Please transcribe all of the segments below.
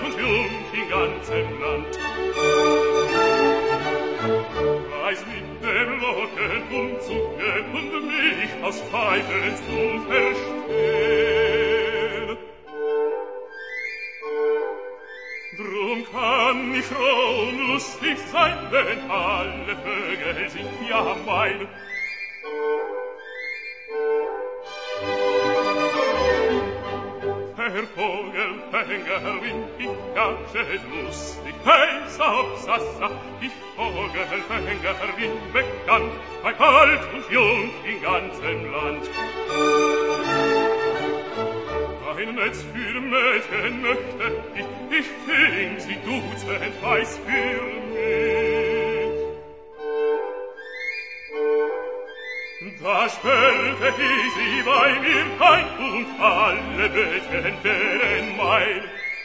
und jung im ganzen Land. Preis mit dem Glockenumzuge und mich aus Pfeifen zu verstehen. Drum kann ich froh und lustig sein, wenn alle Vögel sind ja mein. Der Vogelfänger winkt, ich gatsche lustig, hey, sapp, sassa, ich Vogelfänger bin bekannt, bei alt und jung im ganzen Land. Ein Netz für Mädchen möchte ich fing sie dutzend weiß für mich. Da stellte ich sie bei mir ein und alle Mädchen wären mein.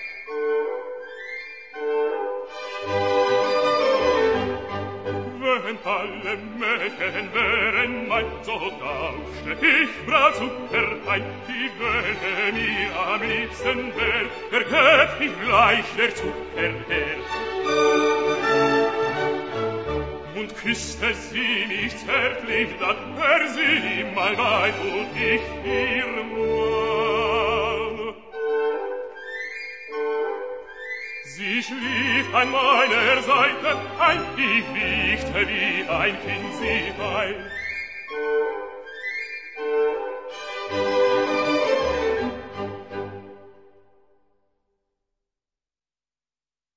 Wenn alle Mädchen wären mein, so tauschte ich brav Zucker ein, die Welle mir am liebsten wär, der gäb ich gleich der Zucker her. Und küsste sie mich zärtlich, dann wär sie mein Weib und ich ihr Mann. Sie schlief an meiner Seite ein, ich wiegte wie ein Kind sie ein.